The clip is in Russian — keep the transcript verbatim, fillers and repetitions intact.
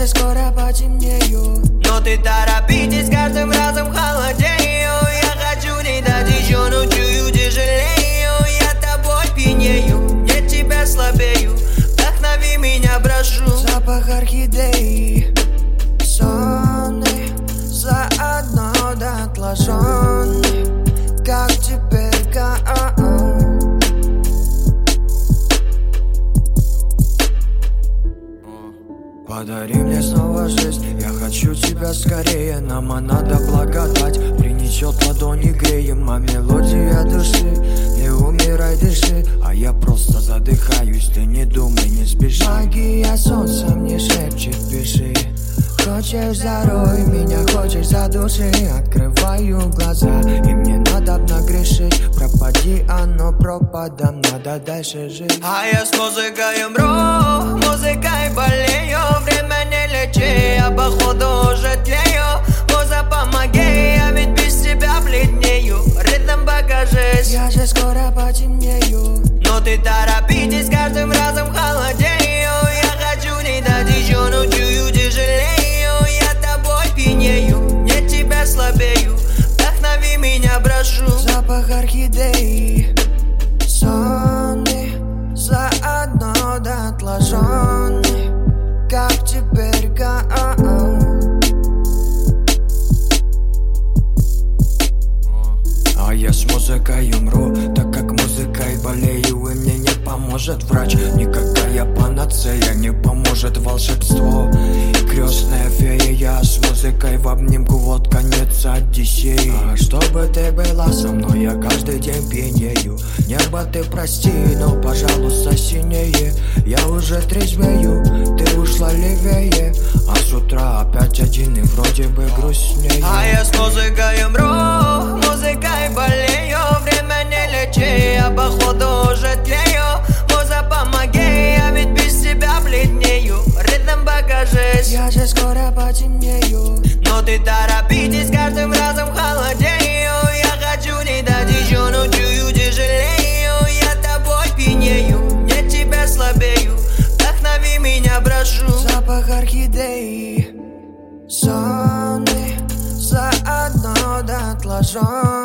же скоро потемнею, но ты торопитесь, каждым разом холодею. Я хочу не дать еще, но чую тяжелею. Я тобой пьянею, нет тебя слабею. Вдохнови меня, прошу. Запах орхидеи, сонный, заодно доотложенный. Как теперь, как подари мне снова жизнь, я хочу тебя скорее. Нам она да благодать принесет ладони греем, а мелодия души. Не умирай, дыши, а я просто задыхаюсь. Ты не думай, не спеши. Магия солнца мне шепчет, пиши. Хочешь зарой меня, хочешь задуши. Открываю глаза, и мне надо нагрешить. Пропади, оно пропадам, надо дальше жить. А я с музыкой умру, музыкой болею. Время не лечи, я походу уже тлею. Муза, помоги, я ведь без тебя бледнею. Ритм покажись, я же скоро потемнею, но ты торопитесь, каждым разом холодею. Я хочу не дать еще, но чую тяжелею. Я тобой пьянею, нет тебя слабею. Вдохнови меня, прошу. Запах орхидеи, сонный, заодно доотложенный. Как теперь, как а я с музыкой умру, так как музыкой болею. И мне не поможет врач, никакая панацея, не поможет волшебство. Крестная фея, я с музыкой в обнимку, вот конец Одиссеи. А чтобы ты была со мной, я каждый день пьянею. Небо ты прости, но, пожалуйста, синее. Я уже трезвею, ты ушла левее, а с утра опять один и вроде бы грустнее. А я с музыкой умру, музыкой болею. Время не лечи, я походу уже тлею. Муза, помоги, я ведь без тебя бледнею. Ритм покажись, я же скоро потемнею, но ты торопитесь, каждым разом холодею. Я хочу не дать еще, но чую тяжелею. Я тобой пьянею, нет тебя слабею. Вдохнови меня, прошу. Запах орхидеи, сонный, заодно доотложенный.